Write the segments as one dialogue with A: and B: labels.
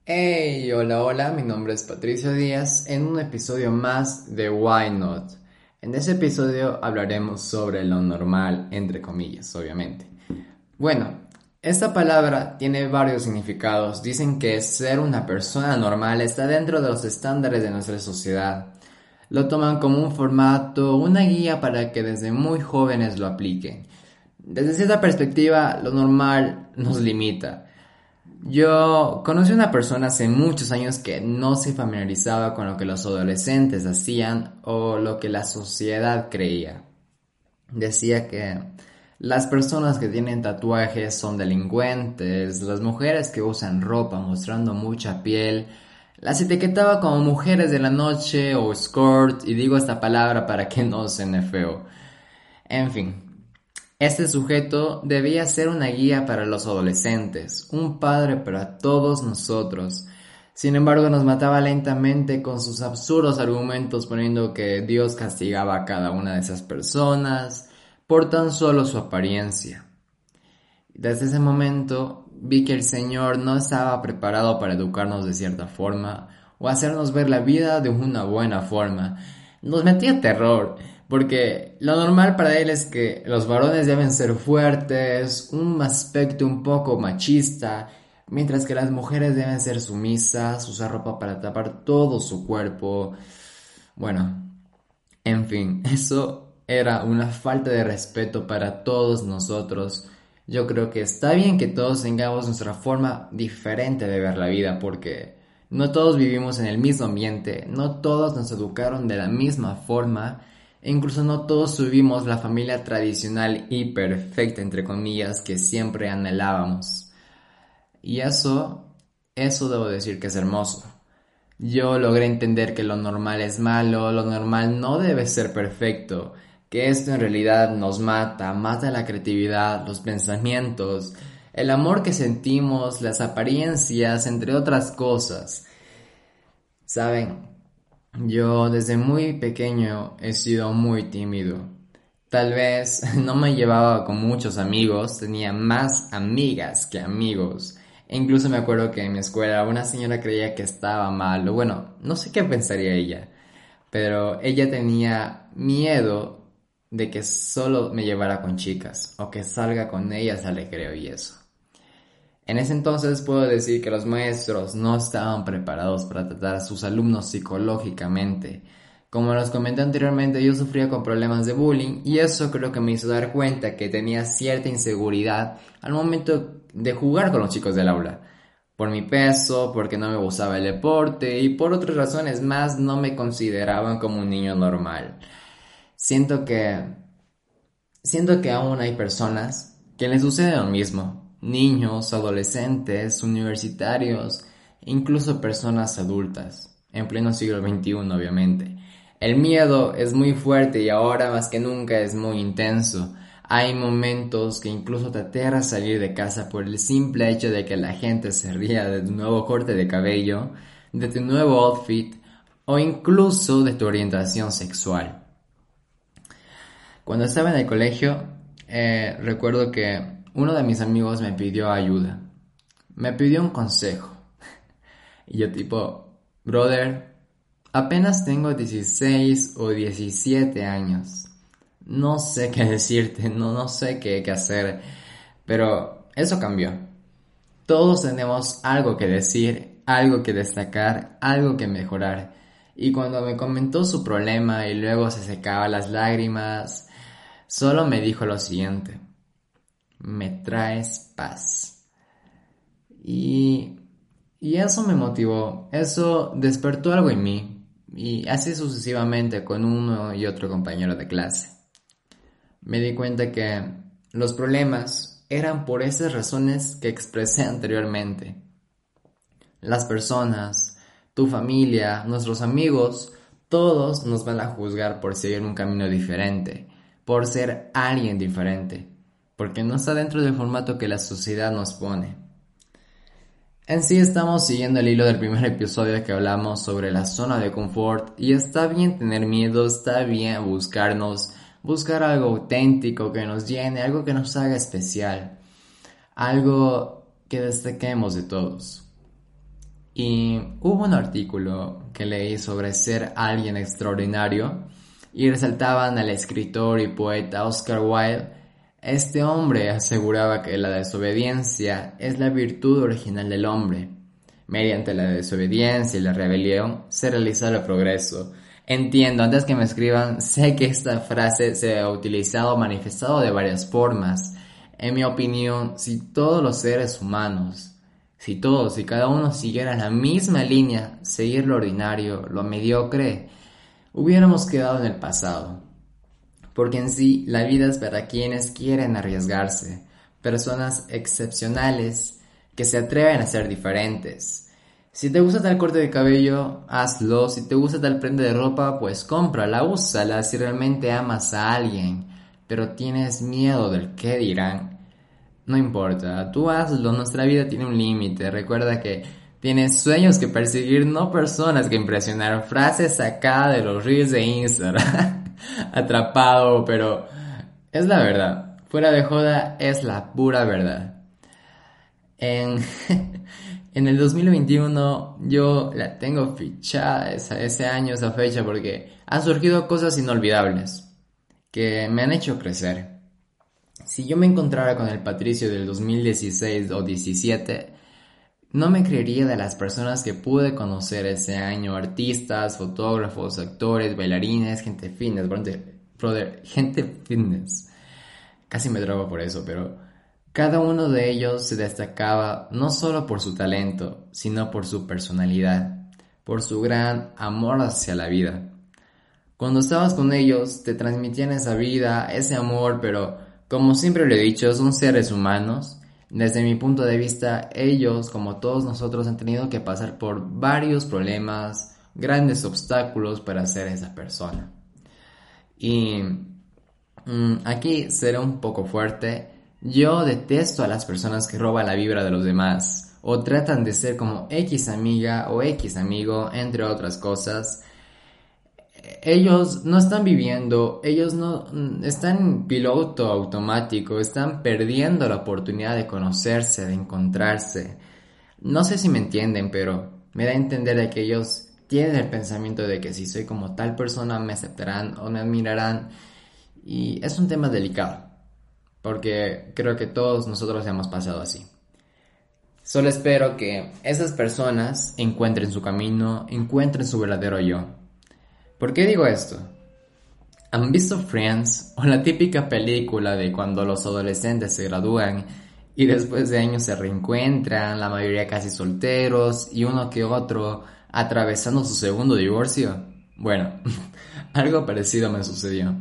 A: Hey, hola, hola, mi nombre es Patricio Díaz en un episodio más de Why Not. En ese episodio hablaremos sobre lo normal, entre comillas, obviamente. Bueno, esta palabra tiene varios significados. Dicen que ser una persona normal está dentro de los estándares de nuestra sociedad. Lo toman como un formato, una guía para que desde muy jóvenes lo apliquen. Desde cierta perspectiva, lo normal nos limita. Yo conocí a una persona hace muchos años que no se familiarizaba con lo que los adolescentes hacían o lo que la sociedad creía. Decía que las personas que tienen tatuajes son delincuentes, las mujeres que usan ropa mostrando mucha piel, las etiquetaba como mujeres de la noche o escort, y digo esta palabra para que no suene feo. En fin, este sujeto debía ser una guía para los adolescentes, un padre para todos nosotros. Sin embargo, nos mataba lentamente con sus absurdos argumentos poniendo que Dios castigaba a cada una de esas personas por tan solo su apariencia. Desde ese momento vi que el Señor no estaba preparado para educarnos de cierta forma o hacernos ver la vida de una buena forma. Nos metía terror, porque lo normal para él es que los varones deben ser fuertes, un aspecto un poco machista, mientras que las mujeres deben ser sumisas, usar ropa para tapar todo su cuerpo. Bueno, en fin, eso era una falta de respeto para todos nosotros. Yo creo que está bien que todos tengamos nuestra forma diferente de ver la vida, porque no todos vivimos en el mismo ambiente, no todos nos educaron de la misma forma, e incluso no todos tuvimos la familia tradicional y perfecta, entre comillas, que siempre anhelábamos. Y eso debo decir que es hermoso. Yo logré entender que lo normal es malo, lo normal no debe ser perfecto, que esto en realidad nos mata, mata la creatividad, los pensamientos, el amor que sentimos, las apariencias, entre otras cosas. Saben, yo desde muy pequeño he sido muy tímido. Tal vez no me llevaba con muchos amigos, tenía más amigas que amigos. E incluso me acuerdo que en mi escuela una señora creía que estaba mal, o bueno, no sé qué pensaría ella, pero ella tenía miedo de que solo me llevara con chicas o que salga con ellas al recreo y eso. En ese entonces puedo decir que los maestros no estaban preparados para tratar a sus alumnos psicológicamente. Como los comenté anteriormente, yo sufría con problemas de bullying y eso creo que me hizo dar cuenta que tenía cierta inseguridad al momento de jugar con los chicos del aula. Por mi peso, porque no me gustaba el deporte y por otras razones más no me consideraban como un niño normal. Siento que Siento que aún hay personas que les sucede lo mismo, niños, adolescentes, universitarios, e incluso personas adultas, en pleno siglo XXI obviamente. El miedo es muy fuerte y ahora más que nunca es muy intenso. Hay momentos que incluso te aterra salir de casa por el simple hecho de que la gente se ría de tu nuevo corte de cabello, de tu nuevo outfit o incluso de tu orientación sexual. Cuando estaba en el colegio, recuerdo que uno de mis amigos me pidió ayuda, me pidió un consejo. Y yo tipo, brother, apenas tengo 16 o 17 años. No sé qué decirte, no sé qué hacer, pero eso cambió. Todos tenemos algo que decir, algo que destacar, algo que mejorar. Y cuando me comentó su problema y luego se secaba las lágrimas, solo me dijo lo siguiente: me traes paz. Y, y eso me motivó, eso despertó algo en mí, y así sucesivamente con uno y otro compañero de clase. Me di cuenta que los problemas eran por esas razones que expresé anteriormente. Las personas, tu familia, nuestros amigos, todos nos van a juzgar por seguir un camino diferente, por ser alguien diferente, porque no está dentro del formato que la sociedad nos pone. En sí estamos siguiendo el hilo del primer episodio que hablamos sobre la zona de confort, y está bien tener miedo, está bien buscar algo auténtico que nos llene, algo que nos haga especial, algo que destaquemos de todos. Y hubo un artículo que leí sobre ser alguien extraordinario y resaltaban al escritor y poeta Oscar Wilde. Este hombre aseguraba que la desobediencia es la virtud original del hombre. Mediante la desobediencia y la rebelión se realiza el progreso. Entiendo, antes que me escriban, sé que esta frase se ha utilizado o manifestado de varias formas. En mi opinión, si todos los seres humanos, si todos y cada uno siguieran la misma línea, seguir lo ordinario, lo mediocre, hubiéramos quedado en el pasado. Porque en sí, la vida es para quienes quieren arriesgarse, personas excepcionales que se atreven a ser diferentes. Si te gusta tal corte de cabello, hazlo. Si te gusta tal prenda de ropa, pues cómprala, úsala si realmente amas a alguien, pero tienes miedo del qué dirán. No importa, tú hazlo, nuestra vida tiene un límite. Recuerda que tienes sueños que perseguir, no personas que impresionar. Frases sacadas de los reels de Instagram. Atrapado, pero es la verdad. Fuera de joda, es la pura verdad. En, en el 2021 yo la tengo fichada ese año, esa fecha, porque han surgido cosas inolvidables que me han hecho crecer. Si yo me encontrara con el Patricio del 2016 o 17, no me creería de las personas que pude conocer ese año: artistas, fotógrafos, actores, bailarines, gente fitness, gente fitness. Casi me drogo por eso, pero cada uno de ellos se destacaba no solo por su talento, sino por su personalidad, por su gran amor hacia la vida. Cuando estabas con ellos, te transmitían esa vida, ese amor, pero como siempre lo he dicho, son seres humanos. Desde mi punto de vista, ellos, como todos nosotros, han tenido que pasar por varios problemas, grandes obstáculos para ser esa persona. Y aquí seré un poco fuerte. Yo detesto a las personas que roban la vibra de los demás o tratan de ser como X amiga o X amigo, entre otras cosas. Ellos no están viviendo, ellos no están en piloto automático, están perdiendo la oportunidad de conocerse, de encontrarse. No sé si me entienden, pero me da a entender de que ellos tienen el pensamiento de que si soy como tal persona me aceptarán o me admirarán, y es un tema delicado, porque creo que todos nosotros hemos pasado así. Solo espero que esas personas encuentren su camino, encuentren su verdadero yo. ¿Por qué digo esto? ¿Han visto Friends o la típica película de cuando los adolescentes se gradúan y después de años se reencuentran, la mayoría casi solteros y uno que otro atravesando su segundo divorcio? Bueno, algo parecido me sucedió.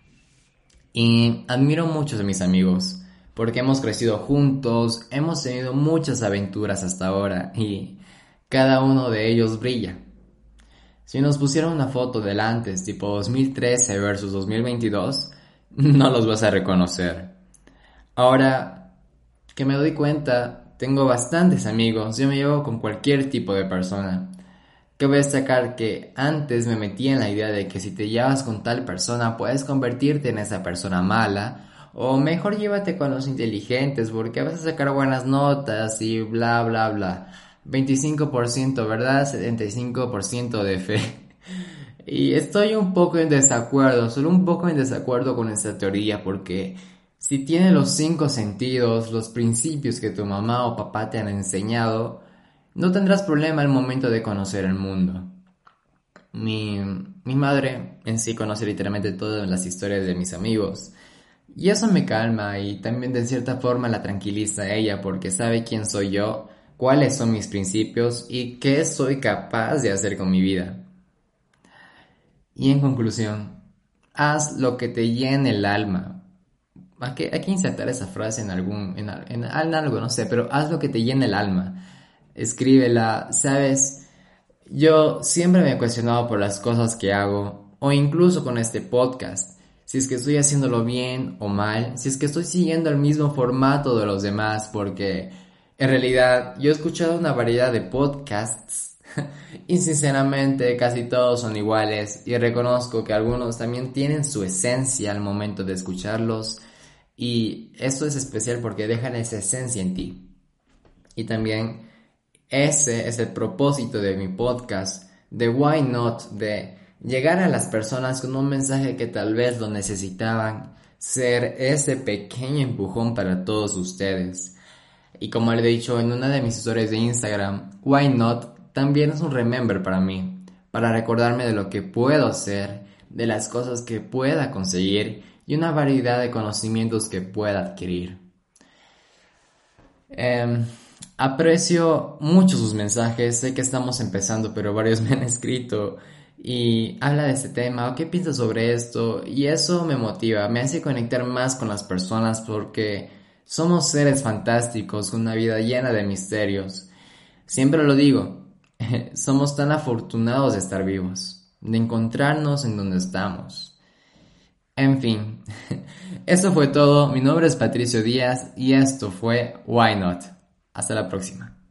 A: Y admiro mucho a mis amigos porque hemos crecido juntos, hemos tenido muchas aventuras hasta ahora y cada uno de ellos brilla. Si nos pusieran una foto del antes, tipo 2013 versus 2022, no los vas a reconocer. Ahora que me doy cuenta, tengo bastantes amigos, yo me llevo con cualquier tipo de persona. Cabe destacar que antes me metía en la idea de que si te llevas con tal persona puedes convertirte en esa persona mala, o mejor llévate con los inteligentes porque vas a sacar buenas notas y bla bla bla. 25% verdad, 75% de fe. Y estoy un poco en desacuerdo, solo un poco en desacuerdo con esta teoría, porque si tiene los 5 sentidos, los principios que tu mamá o papá te han enseñado, no tendrás problema al momento de conocer el mundo. Mi madre en sí conoce literalmente todas las historias de mis amigos, y eso me calma y también de cierta forma la tranquiliza a ella porque sabe quién soy yo, cuáles son mis principios y qué soy capaz de hacer con mi vida. Y en conclusión, haz lo que te llene el alma. Hay que insertar esa frase en algo, no sé, pero haz lo que te llene el alma. Escríbela, sabes, yo siempre me he cuestionado por las cosas que hago, o incluso con este podcast, si es que estoy haciéndolo bien o mal, si es que estoy siguiendo el mismo formato de los demás, porque en realidad yo he escuchado una variedad de podcasts y sinceramente casi todos son iguales, y reconozco que algunos también tienen su esencia al momento de escucharlos, y esto es especial porque dejan esa esencia en ti. Y también Ese es el propósito de mi podcast, de Why Not, de llegar a las personas con un mensaje que tal vez lo necesitaban, ser ese pequeño empujón para todos ustedes. Y como le he dicho en una de mis historias de Instagram, Why Not también es un remember para mí, para recordarme de lo que puedo hacer, de las cosas que pueda conseguir y una variedad de conocimientos que pueda adquirir. Aprecio mucho sus mensajes, sé que estamos empezando, pero varios me han escrito y habla de este tema, o qué piensas sobre esto, y eso me motiva, me hace conectar más con las personas porque somos seres fantásticos, con una vida llena de misterios. Siempre lo digo, somos tan afortunados de estar vivos, de encontrarnos en donde estamos. En fin, eso fue todo. Mi nombre es Patricio Díaz y esto fue Why Not. Hasta la próxima.